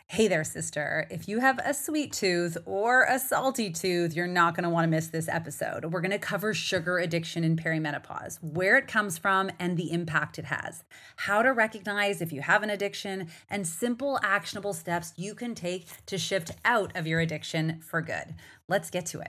Hey there, sister. If you have a sweet tooth or a salty tooth, you're not going to want to miss this episode. We're going to cover sugar addiction in perimenopause, where it comes from, and the impact it has, how to recognize if you have an addiction, and simple, actionable steps you can take to shift out of your addiction for good. Let's get to it.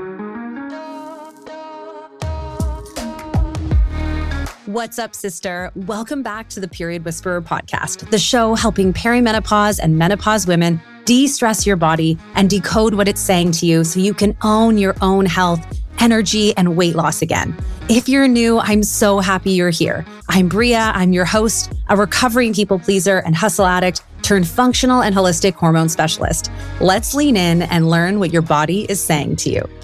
What's up, sister? Welcome back to the Period Whisperer podcast, the show helping perimenopause and menopause women de-stress your body and decode what it's saying to you so you can own your own health, energy, and weight loss again. If you're new, I'm so happy you're here. I'm Bria. I'm your host, a recovering people pleaser and hustle addict turned functional and holistic hormone specialist. Let's lean in and learn what your body is saying to you.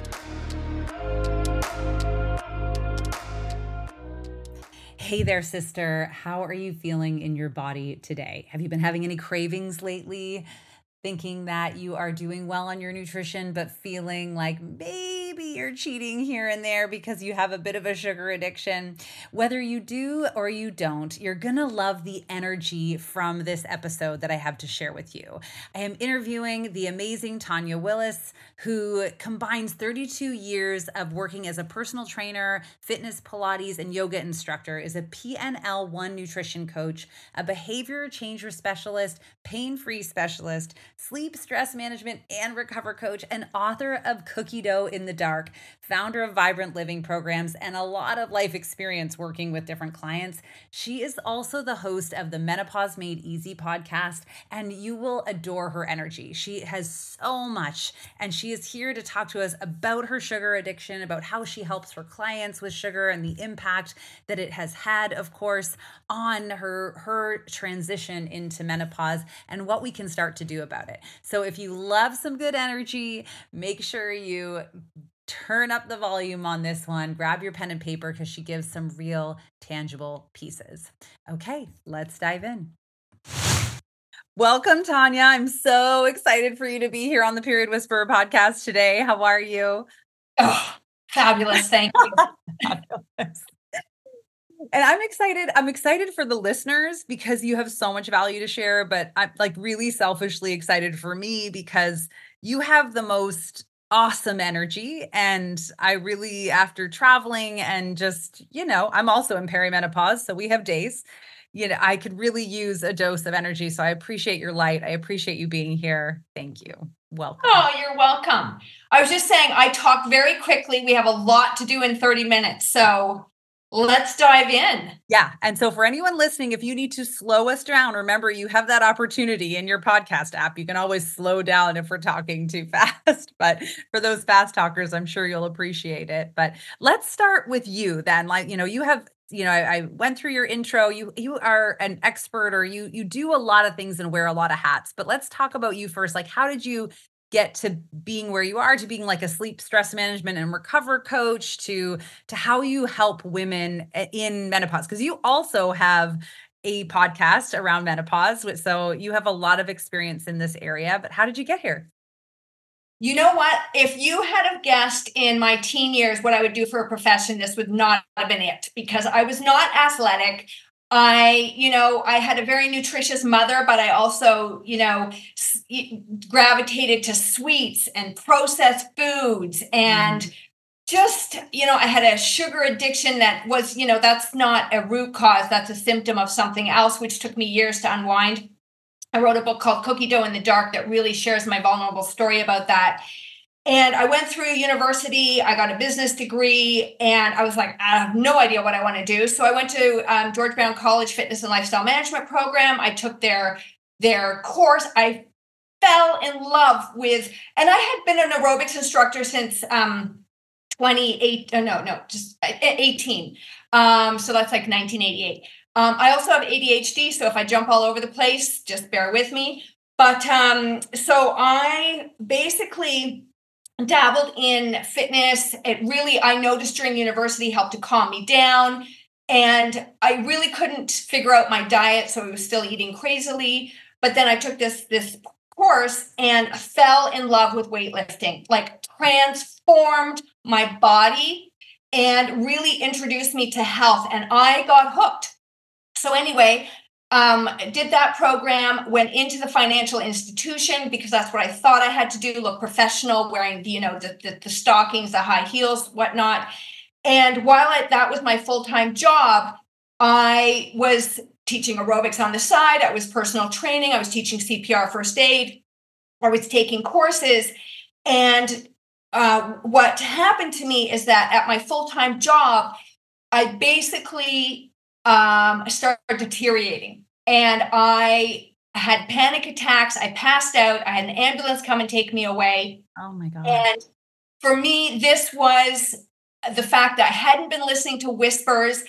Hey there, sister. How are you feeling in your body today? Have you been having any cravings lately? Thinking that you are doing well on your nutrition, but feeling like maybe you're cheating here and there because you have a bit of a sugar addiction. Whether you do or you don't, you're gonna love the energy from this episode that I have to share with you. I am interviewing the amazing Tanya Willis, who combines 32 years of working as a personal trainer, fitness, Pilates, and yoga instructor, is a PNL1 nutrition coach, a behavior change specialist, pain-free specialist, sleep, stress management, and recover coach, and author of Cookie Dough in the Dark, founder of Vibrant Living programs, and a lot of life experience working with different clients. She is also the host of the Menopause Made Easy podcast, and you will adore her energy. She has so much, and she is here to talk to us about her sugar addiction, about how she helps her clients with sugar and the impact that it has had, of course, on her transition into menopause and what we can start to do about it. So if you love some good energy, make sure you turn up the volume on this one. Grab your pen and paper because she gives some real tangible pieces. Okay, let's dive in. Welcome, Tanya. I'm so excited for you to be here on the Period Whisperer podcast today. How are you? Oh, fabulous. Thank you. Fabulous. And I'm excited for the listeners because you have so much value to share, but I'm like really selfishly excited for me because you have the most awesome energy. And I really, after traveling and just, I'm also in perimenopause, so we have days, I could really use a dose of energy. So I appreciate your light. I appreciate you being here. Thank you. Welcome. Oh, you're welcome. I was just saying, I talk very quickly. We have a lot to do in 30 minutes. So let's dive in. Yeah. And so for anyone listening, if you need to slow us down, remember you have that opportunity in your podcast app. You can always slow down if we're talking too fast. But for those fast talkers, I'm sure you'll appreciate it. But let's start with you then. Like, you have, I went through your intro. You are an expert, or you do a lot of things and wear a lot of hats. But let's talk about you first. Like, how did you get to being where you are, to being like a sleep, stress management, and recover coach, to how you help women in menopause? Because you also have a podcast around menopause, so you have a lot of experience in this area. But how did you get here? You know what? If you had have guessed in my teen years what I would do for a profession, this would not have been it, because I was not athletic. I had a very nutritious mother, but I also, gravitated to sweets and processed foods and just, I had a sugar addiction that was, that's not a root cause. That's a symptom of something else, which took me years to unwind. I wrote a book called Cookie Dough in the Dark that really shares my vulnerable story about that. And I went through university, I got a business degree, and I was like, I have no idea what I want to do. So I went to George Brown College Fitness and Lifestyle Management Program. I took their course. I fell in love with, and I had been an aerobics instructor since 18. So that's like 1988. I also have ADHD, so if I jump all over the place, just bear with me. But so I basically dabbled in fitness. I noticed during university helped to calm me down. And I really couldn't figure out my diet, so I was still eating crazily. But then I took this course and fell in love with weightlifting, like transformed my body and really introduced me to health. And I got hooked. So anyway, did that program, went into the financial institution because that's what I thought I had to do, look professional, wearing, the stockings, the high heels, whatnot. And while that was my full-time job, I was teaching aerobics on the side. I was personal training. I was teaching CPR, first aid. I was taking courses. And what happened to me is that at my full-time job, I basically started deteriorating, and I had panic attacks. I passed out. I had an ambulance come and take me away. Oh my God. And for me, this was the fact that I hadn't been listening to whispers,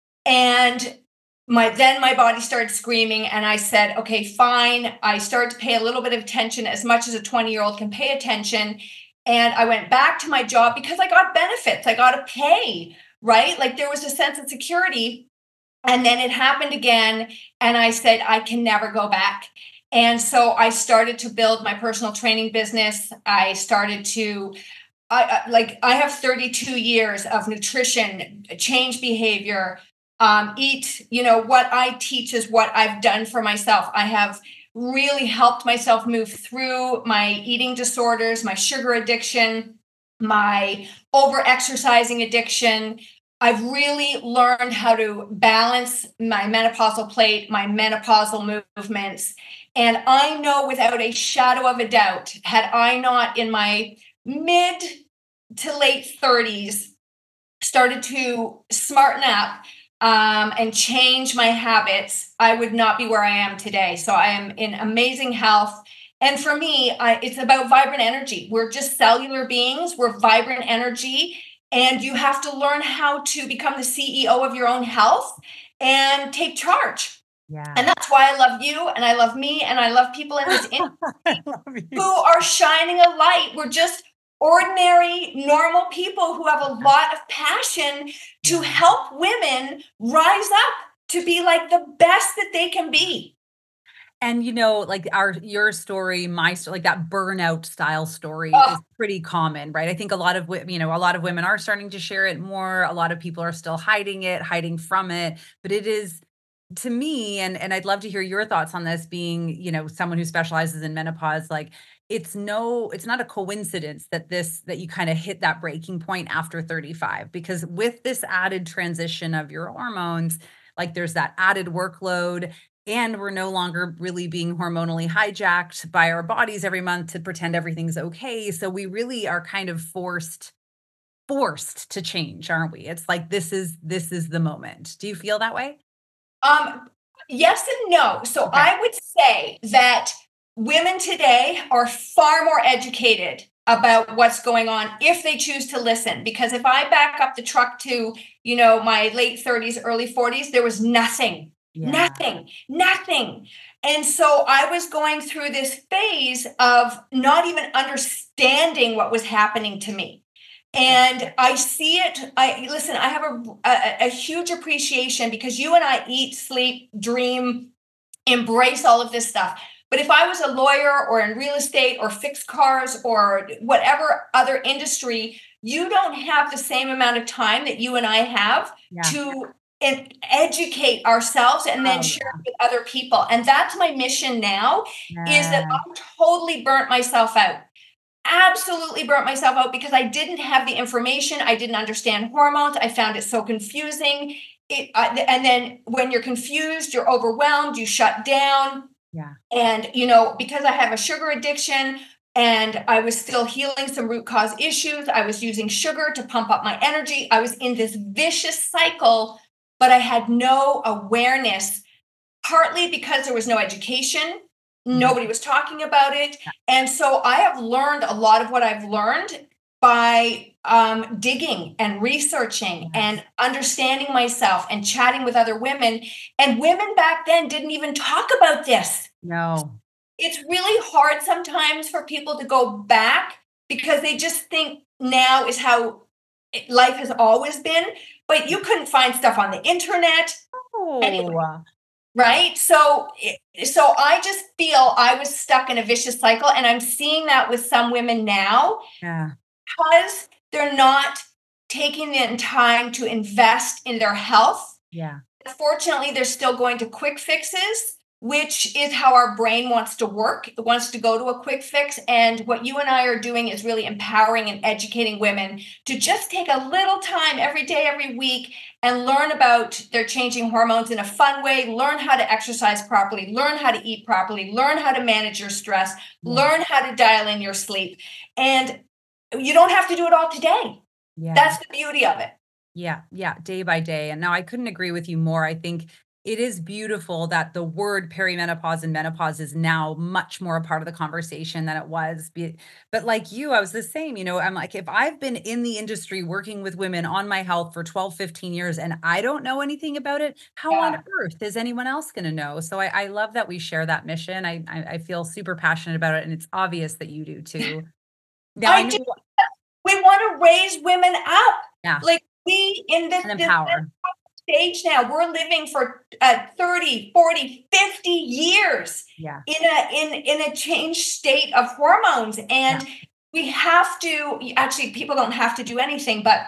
and my body started screaming, and I said, okay, fine. I started to pay a little bit of attention, as much as a 20-year-old can pay attention. And I went back to my job because I got benefits. I got to pay, right? Like, there was a sense of security. And then it happened again. And I said, I can never go back. And so I started to build my personal training business. I started to, I have 32 years of nutrition, change behavior, eat, what I teach is what I've done for myself. I have really helped myself move through my eating disorders, my sugar addiction, my over exercising addiction. I've really learned how to balance my menopausal plate, my menopausal movements. And I know without a shadow of a doubt, had I not in my mid to late 30s started to smarten up and change my habits, I would not be where I am today. So I am in amazing health. And for me, it's about vibrant energy. We're just cellular beings. We're vibrant energy. And you have to learn how to become the CEO of your own health and take charge. Yeah. And that's why I love you, and I love me, and I love people in this industry who are shining a light. We're just ordinary, normal people who have a lot of passion to help women rise up to be like the best that they can be. And like your story, my story, like that burnout style story is pretty common, right? I think a lot of women are starting to share it more. A lot of people are still hiding from it, but it is, to me, and I'd love to hear your thoughts on this, being, someone who specializes in menopause, like it's not a coincidence that you kind of hit that breaking point after 35, because with this added transition of your hormones, like there's that added workload, and we're no longer really being hormonally hijacked by our bodies every month to pretend everything's okay. So we really are kind of forced to change, aren't we? It's like this is the moment. Do you feel that way? Yes and no. So Okay. I would say that women today are far more educated about what's going on if they choose to listen. Because if I back up the truck to, my late 30s, early 40s, there was nothing. Yeah. Nothing. And so I was going through this phase of not even understanding what was happening to me. And I see it. I have a huge appreciation, because you and I eat, sleep, dream, embrace all of this stuff. But if I was a lawyer or in real estate or fixed cars or whatever other industry, you don't have the same amount of time that you and I have to educate ourselves and then share it with other people. And that's my mission now, is that I'm totally burnt myself out. Absolutely burnt myself out because I didn't have the information. I didn't understand hormones. I found it so confusing. And then when you're confused, you're overwhelmed, you shut down. Yeah. And, because I have a sugar addiction and I was still healing some root cause issues, I was using sugar to pump up my energy. I was in this vicious cycle, but I had no awareness, partly because there was no education. Nobody was talking about it. And so I have learned a lot of what I've learned by digging and researching and understanding myself and chatting with other women. And women back then didn't even talk about this. No. It's really hard sometimes for people to go back because they just think now is how life has always been. But you couldn't find stuff on the internet. Anyway. Right. So I just feel I was stuck in a vicious cycle, and I'm seeing that with some women now because they're not taking the time to invest in their health. Yeah. Unfortunately, they're still going to quick fixes, which is how our brain wants to work. It wants to go to a quick fix. And what you and I are doing is really empowering and educating women to just take a little time every day, every week, and learn about their changing hormones in a fun way, learn how to exercise properly, learn how to eat properly, learn how to manage your stress, Yeah. learn how to dial in your sleep. And you don't have to do it all today. Yeah. That's the beauty of it. Yeah, yeah, day by day. And now I couldn't agree with you more. I think it is beautiful that the word perimenopause and menopause is now much more a part of the conversation than it was. But like you, I was the same. I'm like, if I've been in the industry working with women on my health for 12, 15 years and I don't know anything about it, how on Yeah. earth is anyone else going to know? So I love that we share that mission. I feel super passionate about it. And it's obvious that you do too. Now I I do. know, We want to raise women up. yeah, Like we in and this empower. stage now, we're living for 30, 40, 50 years Yeah, in a changed state of hormones. yeah. And we have to actually people don't have to do anything, but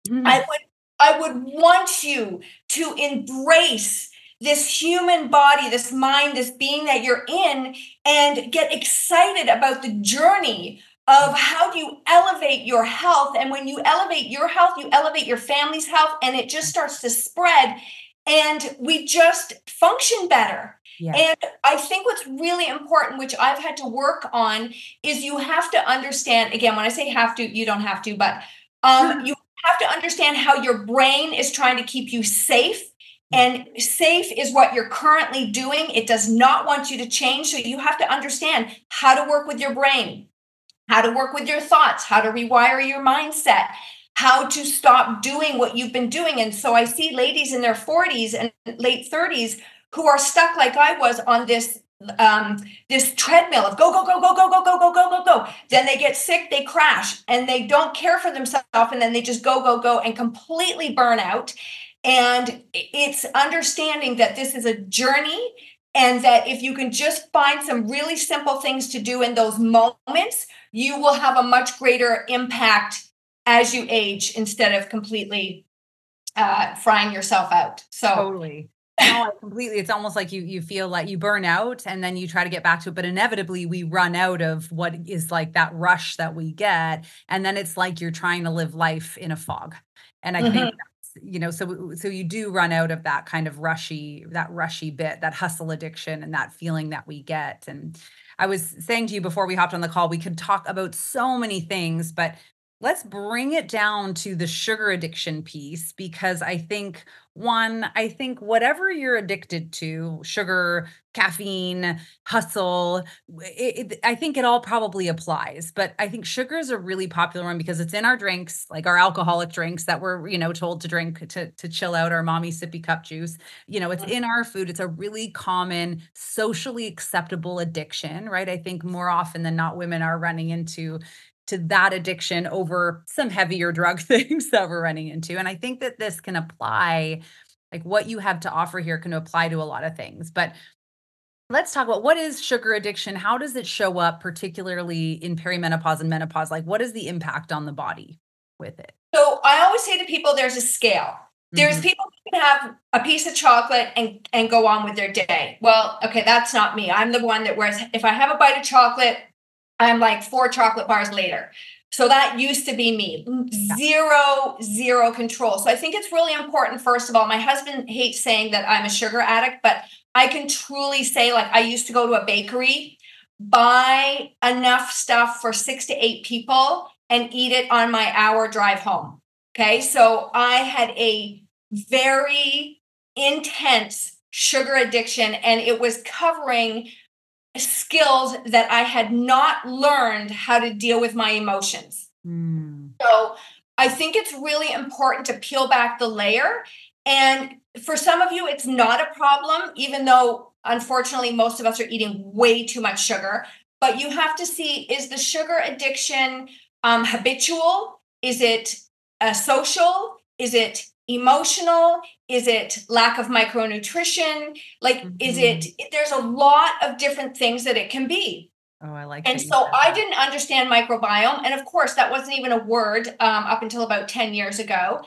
I Mhm. would I would want you to embrace this human body, this mind, this being that you're in, and get excited about the journey of how do you elevate your health. And when you elevate your health, you elevate your family's health, and it just starts to spread. And we just function better. Yeah. And I think what's really important, which I've had to work on, is you have to understand again, when I say have to, you don't have to, but you have to understand how your brain is trying to keep you safe. Yeah. And safe is what you're currently doing. It does not want you to change. So you have to understand how to work with your brain, how to work with your thoughts, how to rewire your mindset, how to stop doing what you've been doing. And so I see ladies in their 40s and late 30s who are stuck like I was on this treadmill of go go go go go go go go go go go. Then they get sick, they crash, and they don't care for themselves, and then they just go go go and completely burn out. And it's understanding that this is a journey, and that if you can just find some really simple things to do in those moments, you will have a much greater impact as you age instead of completely frying yourself out. So, Totally. No, I completely it's almost like you feel like you burn out and then you try to get back to it, but inevitably we run out of what is like that rush that we get, and then it's like you're trying to live life in a fog. And I think mhm. so you do run out of that kind of rushy bit, that hustle addiction and that feeling that we get. And I was saying to you before we hopped on the call, we could talk about so many things, but let's bring it down to the sugar addiction piece because I think whatever you're addicted to, sugar, caffeine, hustle, I think it all probably applies. But I think sugar is a really popular one because it's in our drinks, like our alcoholic drinks that we're, told to drink to chill out our mommy sippy cup juice. It's in our food. It's a really common, socially acceptable addiction, right? I think more often than not, women are running into to that addiction over some heavier drug things that we're running into. And I think that this can apply, like what you have to offer here can apply to a lot of things. But let's talk about what is sugar addiction? How does it show up, particularly in perimenopause and menopause? Like, what is the impact on the body with it? So I always say to people, there's a scale. There's Mhm. people who can have a piece of chocolate and go on with their day. Well, okay, that's not me. I'm the one that whereas if I have a bite of chocolate, I'm like 4 chocolate bars later. So that used to be me. Yeah. Zero control. So I think it's really important. First of all, my husband hates saying that I'm a sugar addict, but I can truly say, like, I used to go to a bakery, buy enough stuff for 6 to 8 people, and eat it on my hour drive home. Okay. So I had a very intense sugar addiction, and it was covering skills that I had not learned how to deal with my emotions. Mm. So I think it's really important to peel back the layer. And for some of you, it's not a problem, even though unfortunately most of us are eating way too much sugar. But you have to see, is the sugar addiction habitual? Is it social? Is it emotional? Is it lack of micronutrition? Like, Mhm. there's a lot of different things that it can be. Oh, I like And that you so said I that. didn't understand microbiome. And of course, that wasn't even a word up until about 10 years ago.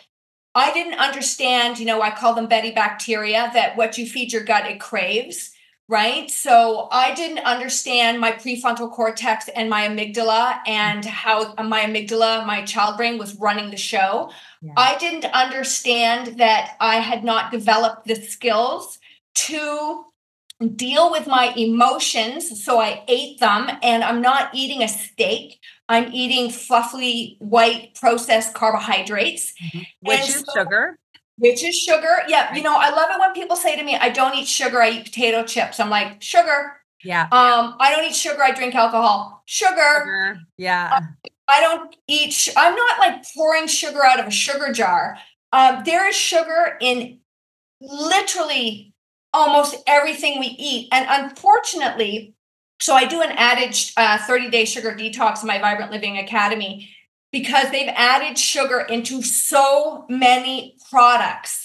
I didn't understand, I call them Betty bacteria, that what you feed your gut, it craves, right? So I didn't understand my prefrontal cortex and my amygdala, and how my amygdala, my child brain, was running the show. Yeah. I didn't understand that I had not developed the skills to deal with my emotions. So I ate them, and I'm not eating a steak. I'm eating fluffy white processed carbohydrates. Which And is so, sugar. which is sugar. Yeah. Right. I love it when people say to me, I don't eat sugar, I eat potato chips. I'm like, sugar. Yeah. I don't eat sugar, I drink alcohol. Sugar. Sugar. Yeah. I don't eat, I'm not like pouring sugar out of a sugar jar. There is sugar in literally almost everything we eat. And unfortunately, so I do an adage 30-day sugar detox in my Vibrant Living Academy, because they've added sugar into so many products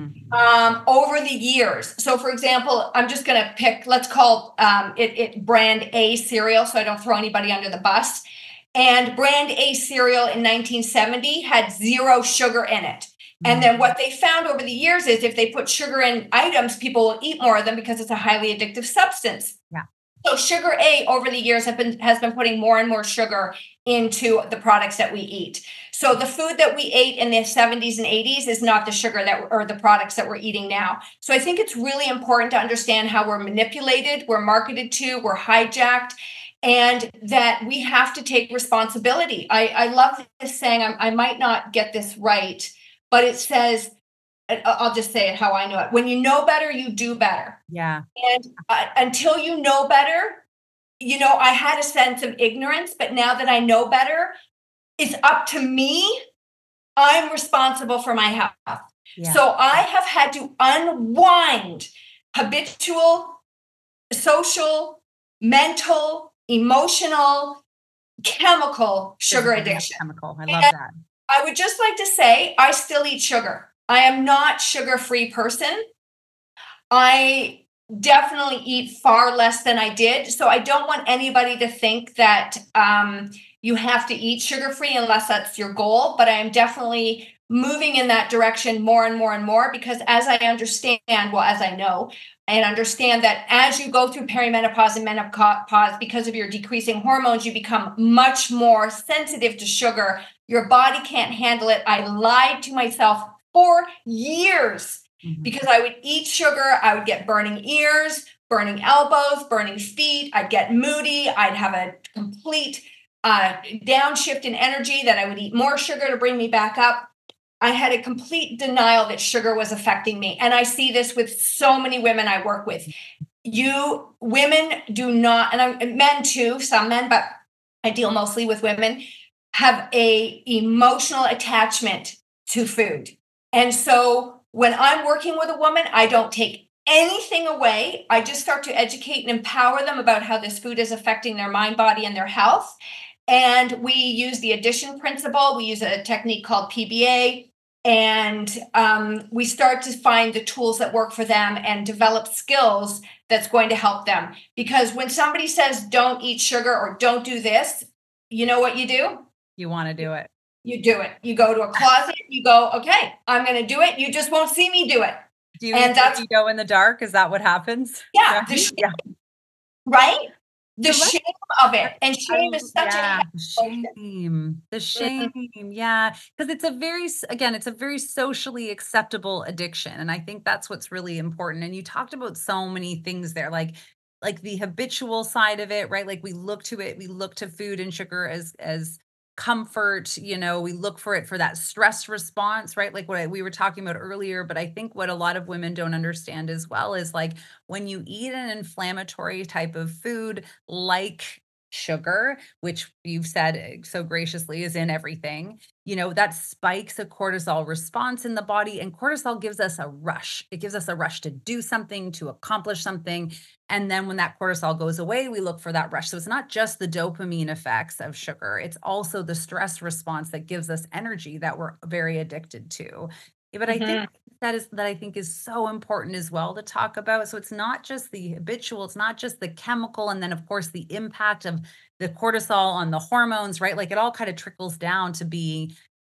over the years. So, for example, I'm just going to pick, let's call it brand A cereal, so I don't throw anybody under the bus. And brand A cereal in 1970 had zero sugar in it. And then what they found over the years is if they put sugar in items, people will eat more of them because it's a highly addictive substance. Yeah. So sugar A over the years has been putting more and more sugar into the products that we eat. So the food that we ate in the 70s and 80s is not the sugar or the products that we're eating now. So I think it's really important to understand how we're manipulated, we're marketed to, we're hijacked, and that we have to take responsibility. I love this saying, I might not get this right, but it says, I'll just say it how I know it. When you know better, you do better. Yeah. And until you know better, I had a sense of ignorance, but now that I know better, it's up to me. I'm responsible for my health. Yeah. So I have had to unwind habitual, social, mental, emotional, chemical sugar addiction. Chemical. I love that. I would just like to say, I still eat sugar. I am not sugar-free person. I definitely eat far less than I did. So I don't want anybody to think that you have to eat sugar-free unless that's your goal. But I am definitely moving in that direction more and more and more, because as I understand, as I know and understand, that as you go through perimenopause and menopause, because of your decreasing hormones, you become much more sensitive to sugar. Your body can't handle it. I lied to myself for years because I would eat sugar. I would get burning ears, burning elbows, burning feet. I'd get moody. I'd have a complete downshift in energy, that I would eat more sugar to bring me back up. I had a complete denial that sugar was affecting me. And I see this with so many women I work with. Women do not, and men too, some men, but I deal mostly with women, have a emotional attachment to food. And so when I'm working with a woman, I don't take anything away. I just start to educate and empower them about how this food is affecting their mind, body, and their health. And we use the addition principle. We use a technique called PBA. And we start to find the tools that work for them and develop skills that's going to help them. Because when somebody says, don't eat sugar or don't do this, you know what you do? You want to do it. You do it. You go to a closet, you go, okay, I'm going to do it. You just won't see me do it. Do you go in the dark? Is that what happens? Yeah. Right? The shame of it. And shame is such a shame. The shame. Yeah. Because it's a very socially acceptable addiction. And I think that's what's really important. And you talked about so many things there, like the habitual side of it, right? Like we look to food and sugar as comfort, we look for it for that stress response, right? Like what we were talking about earlier. But I think what a lot of women don't understand as well is, like, when you eat an inflammatory type of food like sugar, which you've said so graciously is in everything, that spikes a cortisol response in the body. And cortisol gives us a rush. It gives us a rush to do something, to accomplish something. And then when that cortisol goes away, we look for that rush. So it's not just the dopamine effects of sugar, it's also the stress response that gives us energy that we're very addicted to. Yeah, but I think I think is so important as well to talk about. So it's not just the habitual, it's not just the chemical, and then of course the impact of the cortisol on the hormones, right? Like it all kind of trickles down to be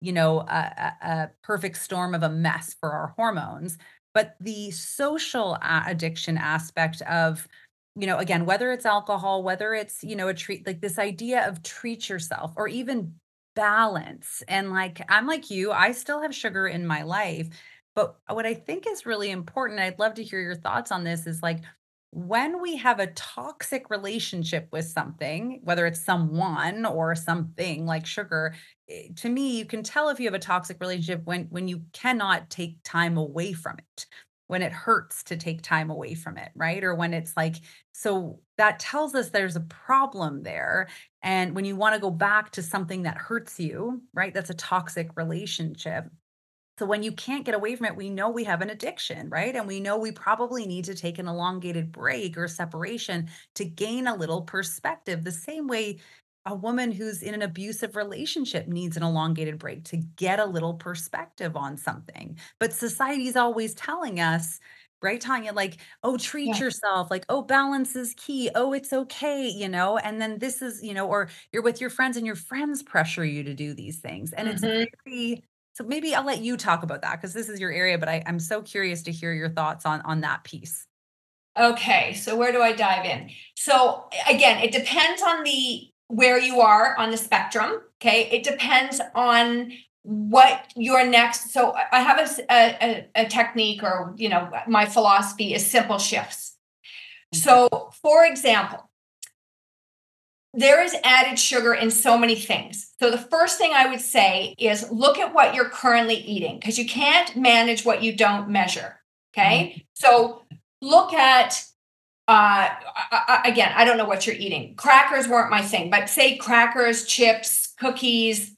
a perfect storm of a mess for our hormones. But the social addiction aspect of, again, whether it's alcohol, whether it's, a treat, like this idea of treat yourself or even balance. And like, I'm like you, I still have sugar in my life. But what I think is really important, I'd love to hear your thoughts on this, is like when we have a toxic relationship with something, whether it's someone or something like sugar, to me, you can tell if you have a toxic relationship when you cannot take time away from it, when it hurts to take time away from it, right? Or when it's like, so that tells us there's a problem there. And when you want to go back to something that hurts you, right? That's a toxic relationship. So when you can't get away from it, we know we have an addiction, right? And we know we probably need to take an elongated break or separation to gain a little perspective. The same way a woman who's in an abusive relationship needs an elongated break to get a little perspective on something. But society's always telling us, right, Tanya, like, oh, treat Yeah. yourself, like, oh, balance is key. Oh, it's okay, and then this is, or you're with your friends and your friends pressure you to do these things. And it's Mhm. very, so maybe I'll let you talk about that because this is your area, but I'm so curious to hear your thoughts on that piece. Okay, so where do I dive in? So again, it depends on the where you are on the spectrum. Okay, it depends on what your next. So I have a technique, or my philosophy is simple shifts. Okay. So, for example, there is added sugar in so many things. So the first thing I would say is look at what you're currently eating, because you can't manage what you don't measure. Mm, Okay, so look at again, I don't know what you're eating. Crackers weren't my thing, but say crackers, chips, cookies,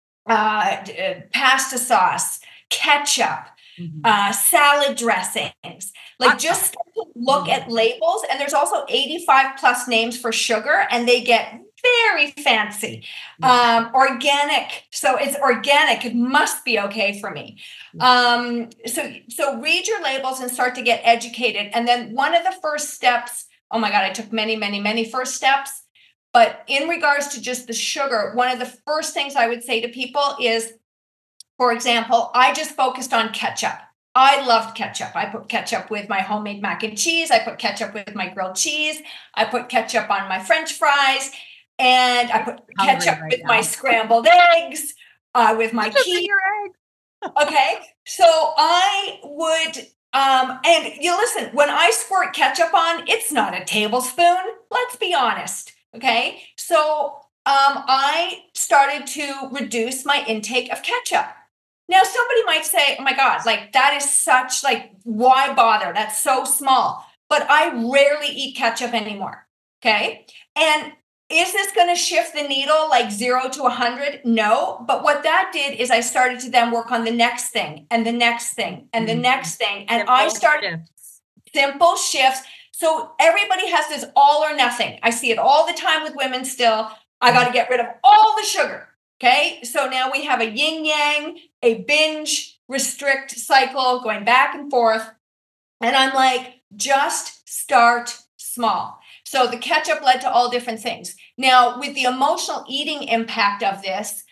pasta sauce, ketchup, mhm. salad dressings. Like, Hot just sauce. start to look Mhm. at labels. And there's also 85 plus names for sugar, and they get very fancy. Yeah. Organic. So it's organic. It must be okay for me. Yeah. So read your labels and start to get educated. And then one of the first steps, oh my God, I took many, many, many first steps. But in regards to just the sugar, one of the first things I would say to people is, for example, I just focused on ketchup. I loved ketchup. I put ketchup with my homemade mac and cheese. I put ketchup with my grilled cheese. I put ketchup on my French fries. And I put Hungry ketchup right with my now. scrambled eggs, with my Ketchup in cheese. your egg. Okay. So I would, and you listen, when I squirt ketchup on, it's not a tablespoon. Let's be honest. Okay. So I started to reduce my intake of ketchup. Now, somebody might say, oh my God, like that is such, like, why bother? That's so small. But I rarely eat ketchup anymore. Okay. And is this going to shift the needle like 0 to 100? No. But what that did is I started to then work on the next thing and the next thing and the Mhm. next thing. And I Simple started shifts. simple shifts. So everybody has this all or nothing. I see it all the time with women still. I got Mhm. to get rid of all the sugar. Okay. So now we have a yin yang, a binge restrict cycle going back and forth. And I'm like, just start small. So the ketchup led to all different things. Now, with the emotional eating impact of this,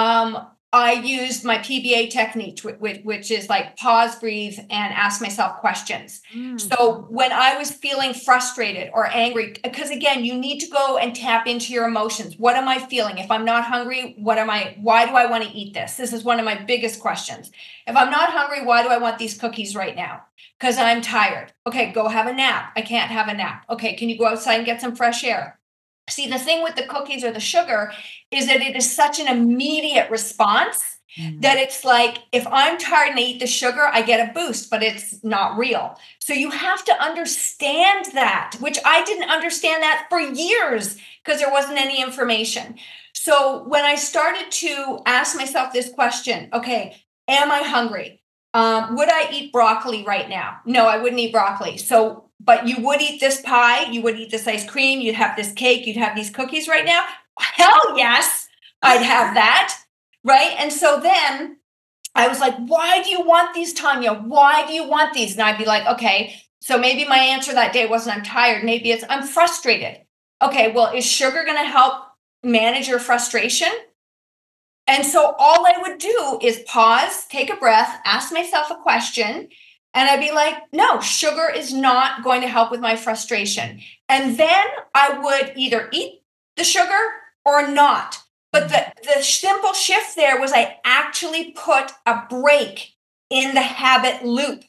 I used my PBA technique, which is like pause, breathe, and ask myself questions. Mm, So when I was feeling frustrated or angry, because again, you need to go and tap into your emotions. What am I feeling? If I'm not hungry, why do I want to eat this? This is one of my biggest questions. If I'm not hungry, why do I want these cookies right now? Because I'm tired. Okay, go have a nap. I can't have a nap. Okay, can you go outside and get some fresh air? See, the thing with the cookies or the sugar is that it is such an immediate response that mm. it's like, if I'm tired and I eat the sugar, I get a boost, but it's not real. So you have to understand that, which I didn't understand that for years because there wasn't any information. So when I started to ask myself this question, okay, am I hungry? Would I eat broccoli right now? No, I wouldn't eat broccoli. So, but you would eat this pie, you would eat this ice cream, you'd have this cake, you'd have these cookies right now. Hell yes, I'd have that. Right. And so then I was like, why do you want these, Tanya? Why do you want these? And I'd be like, okay, so maybe my answer that day wasn't I'm tired. Maybe it's I'm frustrated. Okay, well, is sugar going to help manage your frustration? And so all I would do is pause, take a breath, ask myself a question, and I'd be like, no, sugar is not going to help with my frustration. And then I would either eat the sugar or not. But the simple shift there was I actually put a break in the habit loop,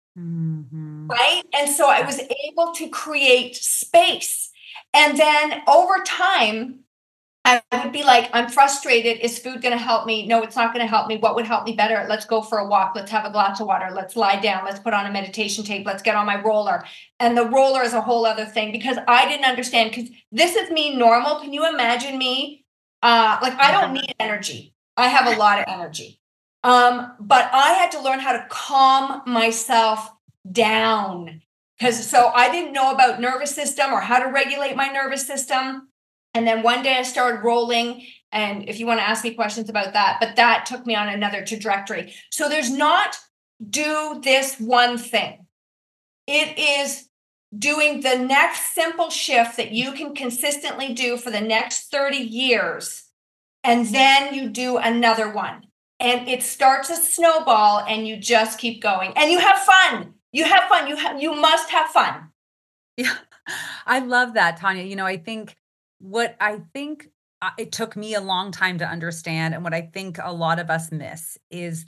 Mhm. right? And so I was able to create space. And then over time, I would be like, I'm frustrated. Is food going to help me? No, it's not going to help me. What would help me better? Let's go for a walk. Let's have a glass of water. Let's lie down. Let's put on a meditation tape. Let's get on my roller. And the roller is a whole other thing because I didn't understand because this is me normal. Can you imagine me? Like I don't need energy. I have a lot of energy. But I had to learn how to calm myself down because so I didn't know about nervous system or how to regulate my nervous system. And then one day I started rolling. And if you want to ask me questions about that, but that took me on another trajectory. So there's not do this one thing. It is doing the next simple shift that you can consistently do for the next 30 years. And then you do another one. And it starts a snowball and you just keep going. And you have fun. You have fun. You must have fun. Yeah. I love that, Tanya. I think what I think it took me a long time to understand, and what I think a lot of us miss is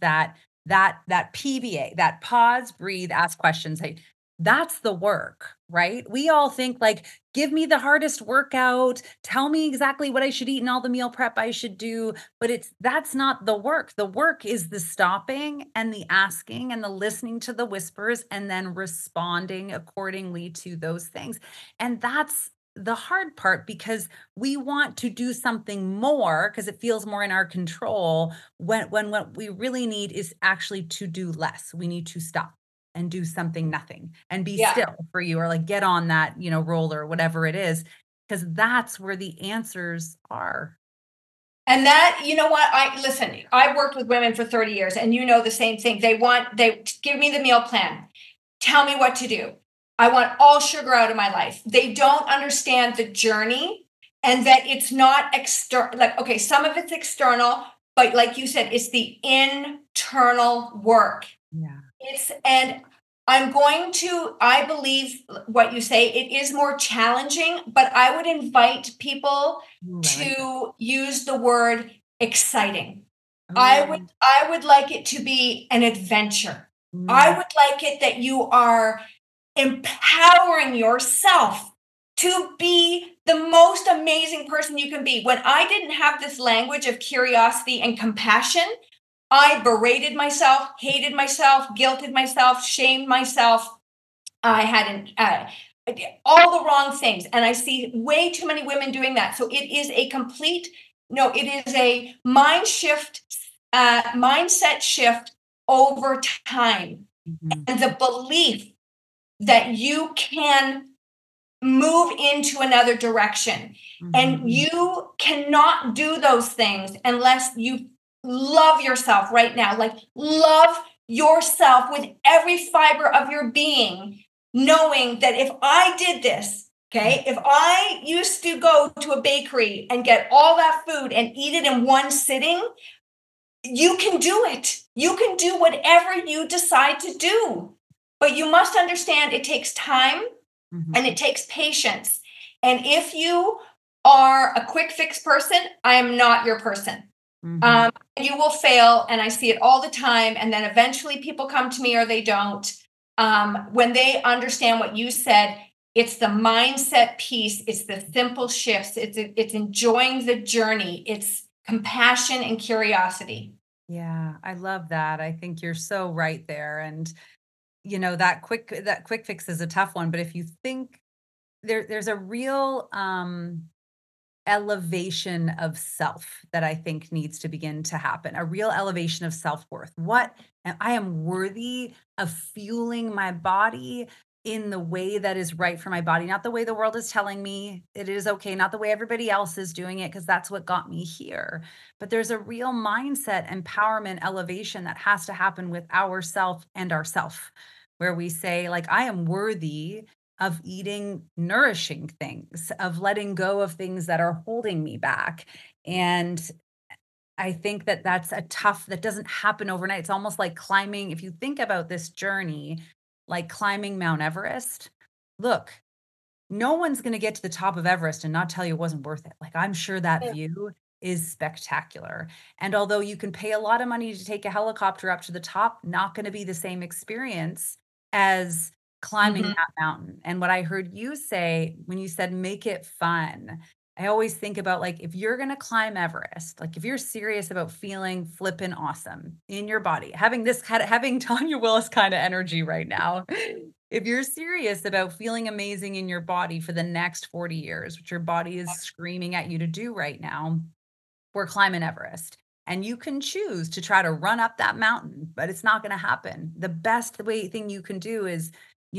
that PBA, that pause, breathe, ask questions. Hey, that's the work, right? We all think like, give me the hardest workout, tell me exactly what I should eat and all the meal prep I should do. But that's not the work. The work is the stopping and the asking and the listening to the whispers and then responding accordingly to those things. And that's the hard part because we want to do something more because it feels more in our control when what we really need is actually to do less. We need to stop and do something nothing and be Yeah. still for you, or like get on that, roller, whatever it is, because that's where the answers are. And that, you know what? I listen, I worked with women for 30 years and you know the same thing. They give me the meal plan. Tell me what to do. I want all sugar out of my life. They don't understand the journey and that it's not external. Like, okay, some of it's external, but like you said, it's the internal work. Yeah. And I believe what you say, it is more challenging, but I would invite people Ooh, I like that. to use the word exciting. I would, Oh, I would like it to be an adventure. I mm, would like it that you are empowering yourself to be the most amazing person you can be. When I didn't have this language of curiosity and compassion, I berated myself, hated myself, guilted myself, shamed myself. I hadn't all the wrong things, and I see way too many women doing that. So it is a complete no. It is a mindset shift over time, mhm, and the belief that you can move into another direction. And mhm. you cannot do those things unless you love yourself right now. Like, love yourself with every fiber of your being, knowing that if I did this, Yeah. okay, if I used to go to a bakery and get all that food and eat it in one sitting, you can do it. You can do whatever you decide to do. But you must understand it takes time Mhm, and it takes patience. And if you are a quick fix person, I am not your person. mhm. You will fail, and I see it all the time. And then eventually people come to me or they don't. When they understand what you said, it's the mindset piece, it's the simple shifts, it's enjoying the journey, it's compassion and curiosity. Yeah, I love that. I think you're so right there. And that quick fix is a tough one, but if you think there's a real elevation of self that I think needs to begin to happen, a real elevation of self-worth. What and I am worthy of fueling my body in the way that is right for my body, not the way the world is telling me it is okay, not the way everybody else is doing it, because that's what got me here. But there's a real mindset, empowerment, elevation that has to happen with ourself and ourself, where we say, like, I am worthy of eating nourishing things, of letting go of things that are holding me back. And I think that that doesn't happen overnight. It's almost like climbing, if you think about this journey, like climbing Mount Everest. Look, no one's gonna get to the top of Everest and not tell you it wasn't worth it. Like, I'm sure that Yeah. view is spectacular, and although you can pay a lot of money to take a helicopter up to the top, not gonna be the same experience as climbing Mhm. that mountain, and what I heard you say when you said, "Make it fun," I always think about, like, if you're gonna climb Everest, like, if you're serious about feeling flippin' awesome in your body, having Tanya Willis kinda energy right now, if you're serious about feeling amazing in your body for the next 40 years, which your body is screaming at you to do right now, we're climbing Everest. And you can choose to try to run up that mountain, but it's not going to happen. The best thing you can do is,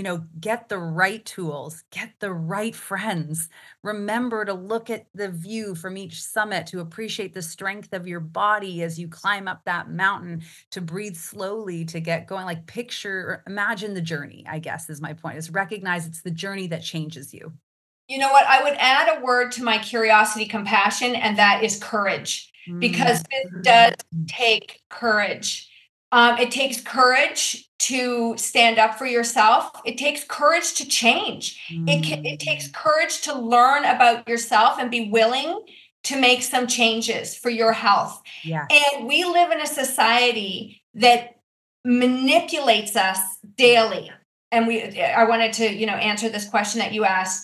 get the right tools, get the right friends. Remember to look at the view from each summit, to appreciate the strength of your body as you climb up that mountain, to breathe slowly, to get going. Like, imagine the journey, I guess is my point, is recognize it's the journey that changes you. You know what? I would add a word to my curiosity, compassion, and that is courage, because Mm. this does take courage. It takes courage to stand up for yourself. It takes courage to change. It takes Mm. courage to learn about yourself and be willing to make some changes for your health. Yes. And we live in a society that manipulates us daily. And I wanted to, answer this question that you asked,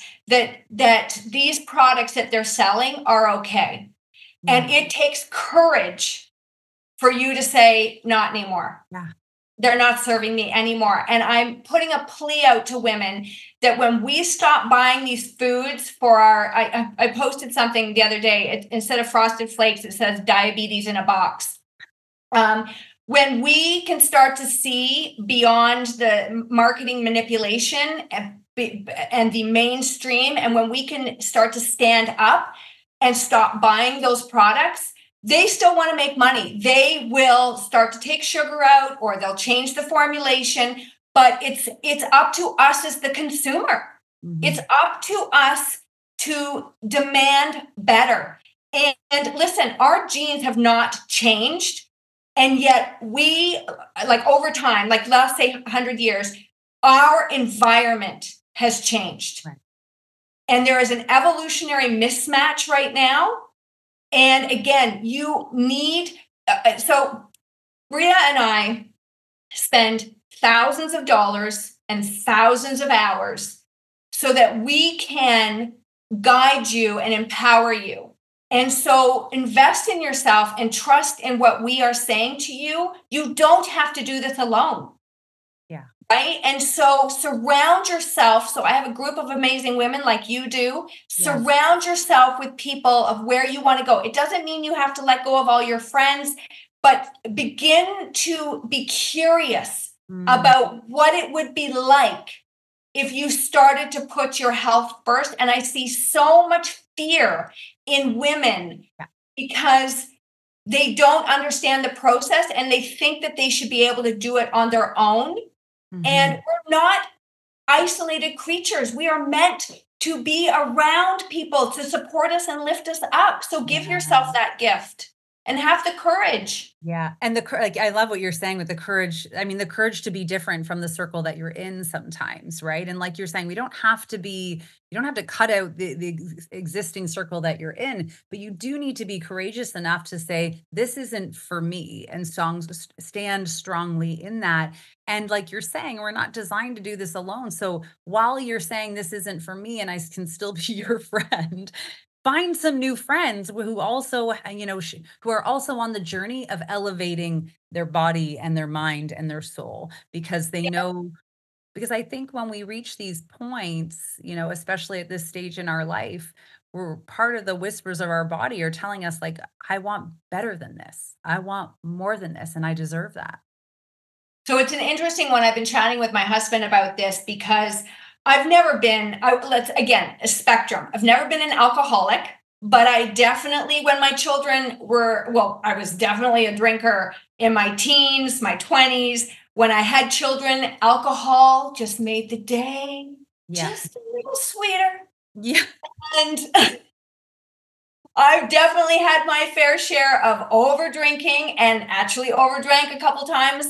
that these products that they're selling are okay. Yeah. And it takes courage for you to say, not anymore. Yeah. They're not serving me anymore. And I'm putting a plea out to women that when we stop buying these foods for I posted something the other day. Instead of Frosted Flakes, it says diabetes in a box. Um, when we can start to see beyond the marketing manipulation and the mainstream, and when we can start to stand up and stop buying those products, they still want to make money. They will start to take sugar out, or they'll change the formulation, but it's up to us as the consumer. It's Mhm. up to us to demand better. And listen, our genes have not changed, and yet like over time, like let's say 100 years, our environment has changed. Right. And there is an evolutionary mismatch right now. And again, you need, so Bria and I spend thousands of dollars and thousands of hours so that we can guide you and empower you. And so invest in yourself and trust in what we are saying to you. You don't have to do this alone. Yeah. Right. And so surround yourself. So I have a group of amazing women like you do. Yes. Surround yourself with people of where you want to go. It doesn't mean you have to let go of all your friends, but begin to be curious Mm. about what it would be like if you started to put your health first. And I see so much fear in women Yeah. because they don't understand the process and they think that they should be able to do it on their own. And Mhm. we're not isolated creatures. We are meant to be around people to support us and lift us up. So give yourself Yeah. that gift and have the courage. Yeah, and like, I love what you're saying with the courage. I mean, the courage to be different from the circle that you're in sometimes, right? And like you're saying, you don't have to cut out the existing circle that you're in, but you do need to be courageous enough to say, this isn't for me, and stand strongly in that. And like you're saying, we're not designed to do this alone. So while you're saying this isn't for me, and I can still be your friend, find some new friends who also, who are also on the journey of elevating their body and their mind and their soul, because they Yeah. know, because I think when we reach these points, especially at this stage in our life, we're part of the whispers of our body are telling us, like, I want better than this. I want more than this, and I deserve that. So it's an interesting one. I've been chatting with my husband about this because I've never been, let's again, a spectrum. I've never been an alcoholic, but I definitely, when my children were, well, I was definitely a drinker in my teens, my 20s. When I had children, alcohol just made the day Yeah. just a little sweeter. Yeah. And I've definitely had my fair share of over drinking, and actually overdrank a couple times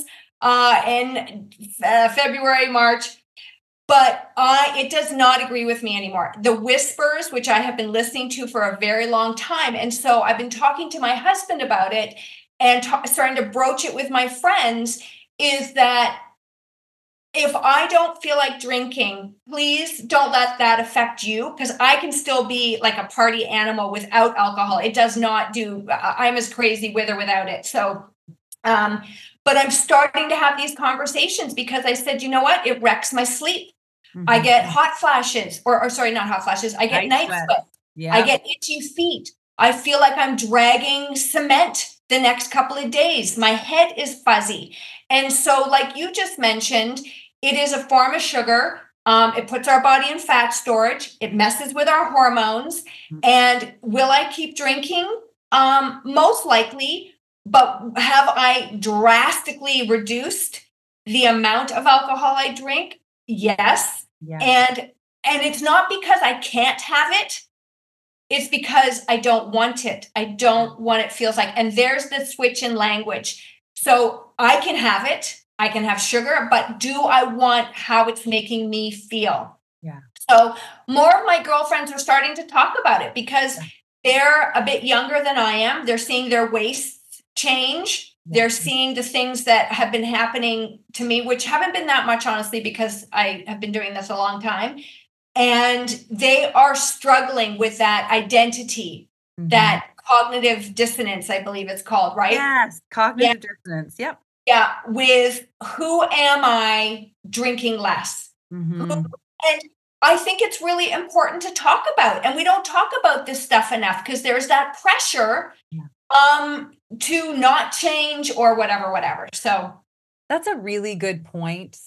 in February, March. But it does not agree with me anymore. The whispers, which I have been listening to for a very long time. And so I've been talking to my husband about it and starting to broach it with my friends, is that if I don't feel like drinking, please don't let that affect you, because I can still be like a party animal without alcohol. It does not do, I'm as crazy with or without it. So, but I'm starting to have these conversations because I said, you know what? It wrecks my sleep. I get hot flashes, or sorry, not hot flashes. I get night sweat. I get itchy feet. I feel like I'm dragging cement the next couple of days. My head is fuzzy. And so, like you just mentioned, it is a form of sugar. It puts our body in fat storage. It messes with our hormones. And will I keep drinking? Most likely. But have I drastically reduced the amount of alcohol I drink? Yes. And it's not because I can't have it. It's because I don't want it. I don't want it feels like, and there's the switch in language. So I can have it. I can have sugar, but do I want how it's making me feel? Yeah. So more of my girlfriends are starting to talk about it because they're a bit younger than I am. They're seeing their waists change. They're seeing the things that have been happening to me, which haven't been that much, honestly, because I have been doing this a long time. And they are struggling with that identity, that cognitive dissonance, I believe it's called, right? Yes, cognitive dissonance. Yep. Yeah, with who am I drinking less? And I think it's really important to talk about. And we don't talk about this stuff enough because there's that pressure to not change or whatever. So that's a really good point.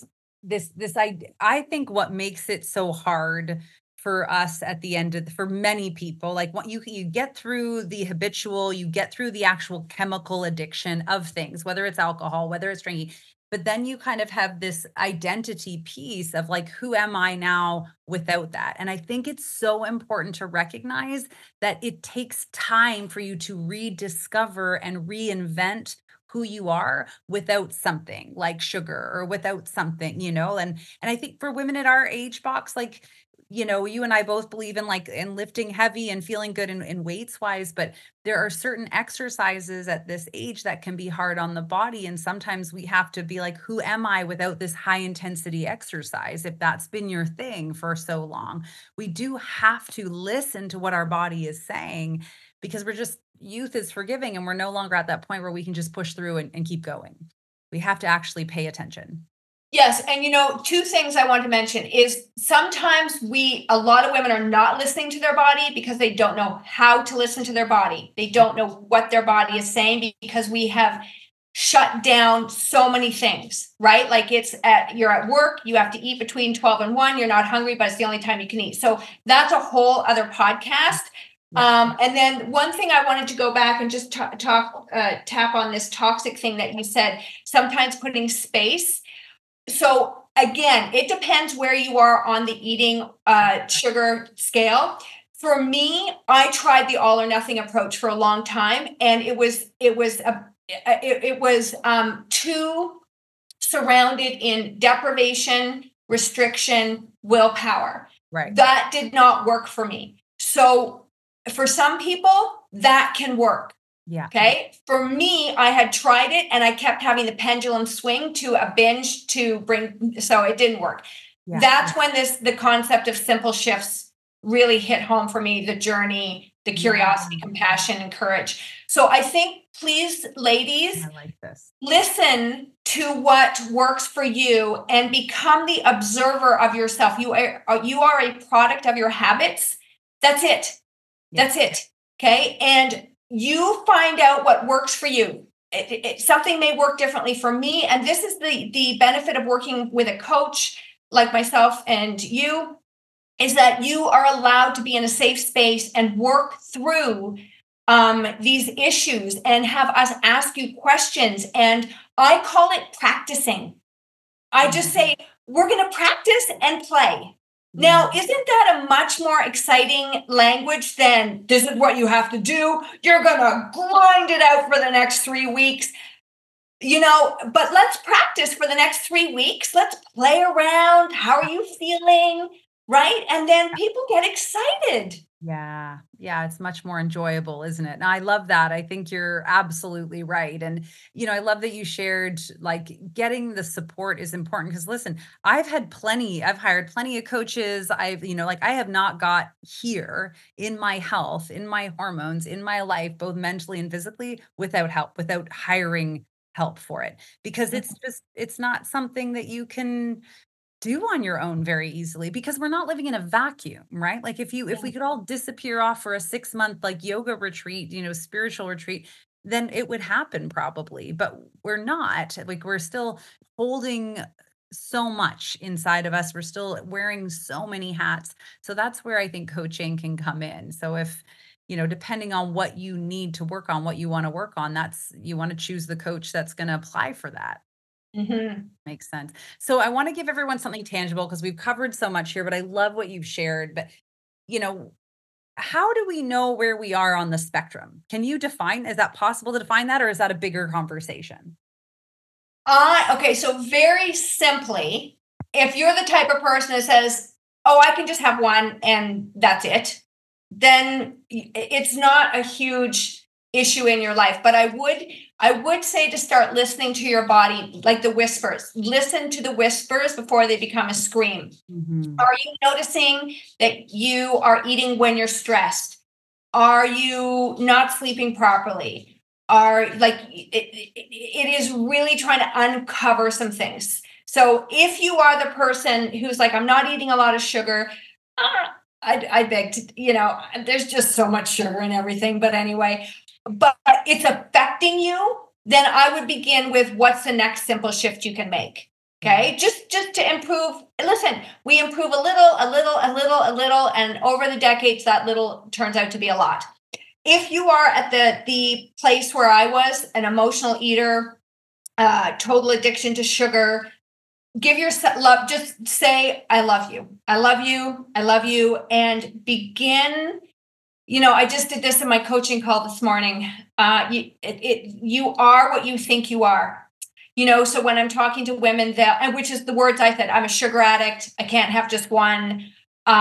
I think what makes it so hard for us at the end of for many people, like what you get through the habitual, you get through the actual chemical addiction of things, whether it's alcohol, whether it's drinking, but then you kind of have this identity piece of like, who am I now without that? And I think it's so important to recognize that it takes time for you to rediscover and reinvent who you are without something like sugar or without something, and I think for women at our age box, like, you and I both believe in like in lifting heavy and feeling good in weights wise, but there are certain exercises at this age that can be hard on the body. And sometimes we have to be like, who am I without this high intensity exercise? If that's been your thing for so long, we do have to listen to what our body is saying, because youth is forgiving and we're no longer at that point where we can just push through and keep going. We have to actually pay attention. Yes. And, two things I want to mention is sometimes a lot of women are not listening to their body because they don't know how to listen to their body. They don't know what their body is saying because we have shut down so many things, right? Like you're at work, you have to eat between 12 and 1, you're not hungry, but it's the only time you can eat. So that's a whole other podcast. And then one thing I wanted to go back and just tap on this toxic thing that you said, sometimes putting space. So again, it depends where you are on the eating sugar scale. For me, I tried the all or nothing approach for a long time, and it was too surrounded in deprivation, restriction, willpower. Right. That did not work for me. So for some people, that can work. Yeah. Okay. For me, I had tried it and I kept having the pendulum swing to a binge so it didn't work. Yeah. That's when the concept of simple shifts really hit home for me, the journey, the curiosity, compassion, and courage. So I think, please, ladies, I like this. Listen to what works for you and become the observer of yourself. You are a product of your habits. That's it. Yeah. That's it. Okay. And you find out what works for you. Something may work differently for me. And this is the benefit of working with a coach like myself and you, is that you are allowed to be in a safe space and work through these issues and have us ask you questions. And I call it practicing. I just say, we're going to practice and play. Yeah. Now, isn't that a much more exciting language than this is what you have to do? You're going to grind it out for the next 3 weeks. But let's practice for the next 3 weeks. Let's play around. How are you feeling? Right. And then people get excited. Yeah. Yeah, it's much more enjoyable, isn't it? And I love that. I think you're absolutely right. And, I love that you shared like getting the support is important because listen, I've hired plenty of coaches. Like I have not got here in my health, in my hormones, in my life, both mentally and physically without help, without hiring help for it because it's not something that you can do on your own very easily because we're not living in a vacuum, right? Like if we could all disappear off for a 6 month like yoga retreat, spiritual retreat, then it would happen probably, but we're not. Like we're still holding so much inside of us. We're still wearing so many hats. So that's where I think coaching can come in. So if depending on what you need to work on, what you want to work on, that's you want to choose the coach that's going to apply for that. Mhm. Makes sense. So I want to give everyone something tangible because we've covered so much here, but I love what you've shared. But, you know, how do we know where we are on the spectrum? Can you define, is that possible to define that, or is that a bigger conversation? Okay, so very simply, if you're the type of person that says, "Oh, I can just have one and that's it," then it's not a huge issue in your life. But I would say to start listening to your body, like the whispers. Listen to the whispers before they become a scream. Hmm. Are you noticing that you are eating when you're stressed? Are you not sleeping properly? Are like it is really trying to uncover some things. So if you are the person who's like, I'm not eating a lot of sugar, I beg to, there's just so much sugar and everything. But anyway, but it's affecting you, then I would begin with what's the next simple shift you can make. Yeah. Okay, just to improve. Listen, we improve a little, a little, a little, a little, and over the decades, that little turns out to be a lot. If you are at the place where I was, an emotional eater, total addiction to sugar, give yourself love. Just say, "I love you. I love you. I love you," and begin. I just did this in my coaching call this morning. You are what you think you are. So when I'm talking to women, and which is the words I said, I'm a sugar addict. I can't have just one.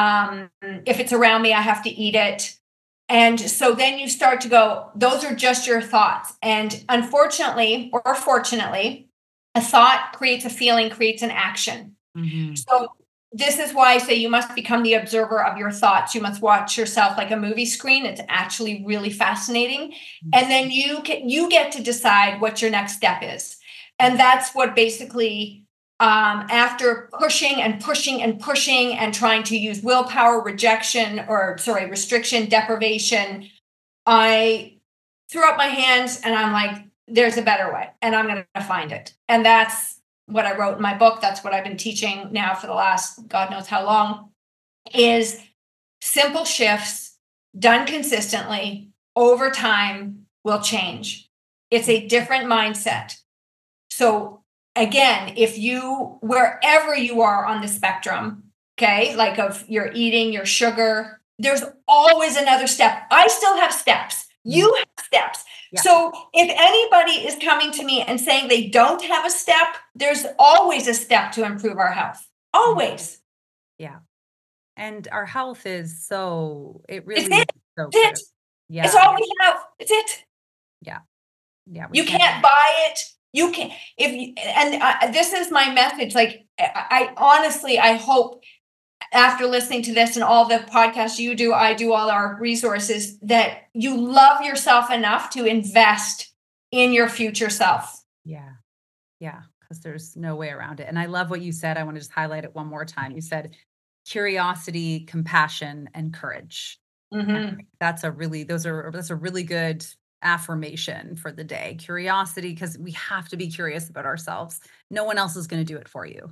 If it's around me, I have to eat it. And so then you start to go, those are just your thoughts. And unfortunately, or fortunately, a thought creates a feeling, creates an action. Hmm. So this is why I say you must become the observer of your thoughts. You must watch yourself like a movie screen. It's actually really fascinating. And then you get to decide what your next step is. And that's what basically after pushing and pushing and pushing and trying to use willpower, restriction, deprivation, I threw up my hands and I'm like, there's a better way and I'm going to find it. And that's what I wrote in my book. That's what I've been teaching now for the last God knows how long is simple shifts done consistently over time will change. It's a different mindset. So again, if you, wherever you are on the spectrum, okay, like of your eating, your sugar, there's always another step. I still have steps. You have steps. Yeah. So if anybody is coming to me and saying they don't have a step, there's always a step to improve our health. Always. Yeah. And our health is so, it It's really is it. so It's critical. it. It's Yeah. all we have. It's it. Yeah. Yeah. We You can't. can't buy it. You can if you, and this is my message. Like I honestly, I hope after listening to this and all the podcasts you do, I do all our resources that you love yourself enough to invest in your future self. Yeah. Yeah, because there's no way around it. And I love what you said. I want to just highlight it one more time. You said curiosity, compassion, and courage. And I Hmm. think that's a really good affirmation for the day. Curiosity, because we have to be curious about ourselves. No one else is going to do it for you.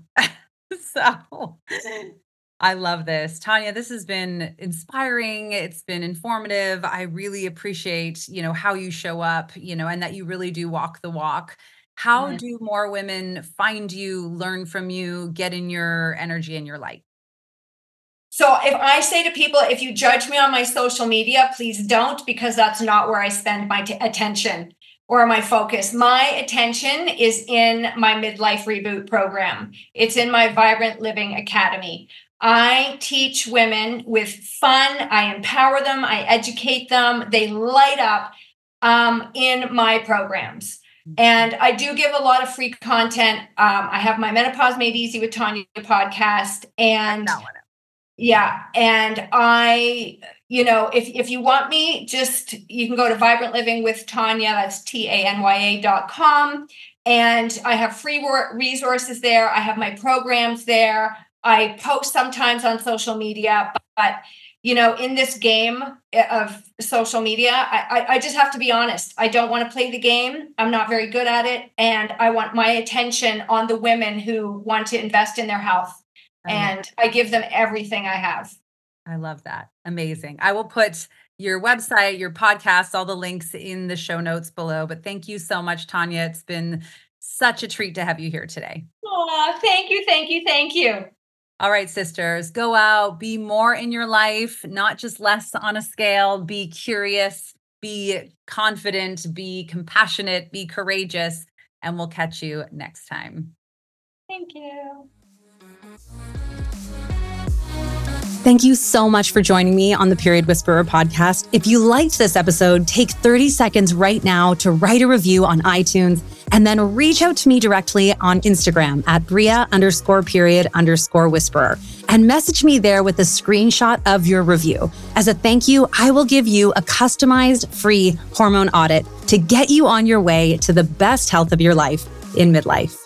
So I love this. Tanya, this has been inspiring. It's been informative. I really appreciate, how you show up, and that you really do walk the walk. How do more women find you, learn from you, get in your energy and your light? So if I say to people, if you judge me on my social media, please don't, because that's not where I spend my attention or my focus. My attention is in my Midlife Reboot program. It's in my Vibrant Living Academy. I teach women with fun. I empower them. I educate them. They light up in my programs. And I do give a lot of free content. I have my Menopause Made Easy with Tanya podcast. And yeah, and I, if you want me, you can go to Vibrant Living with Tanya, that's TANYA.com. And I have free resources there. I have my programs there. I post sometimes on social media, but in this game of social media, I just have to be honest. I don't want to play the game. I'm not very good at it. And I want my attention on the women who want to invest in their health. And I give them everything I have. I love that. Amazing. I will put your website, your podcast, all the links in the show notes below. But thank you so much, Tanya. It's been such a treat to have you here today. Oh, thank you. Thank you. Thank you. All right, sisters, go out, be more in your life, not just less on a scale. Be curious, be confident, be compassionate, be courageous, and we'll catch you next time. Thank you. Thank you so much for joining me on the Period Whisperer podcast. If you liked this episode, take 30 seconds right now to write a review on iTunes and then reach out to me directly on Instagram at Bria_period_whisperer and message me there with a screenshot of your review. As a thank you, I will give you a customized free hormone audit to get you on your way to the best health of your life in midlife.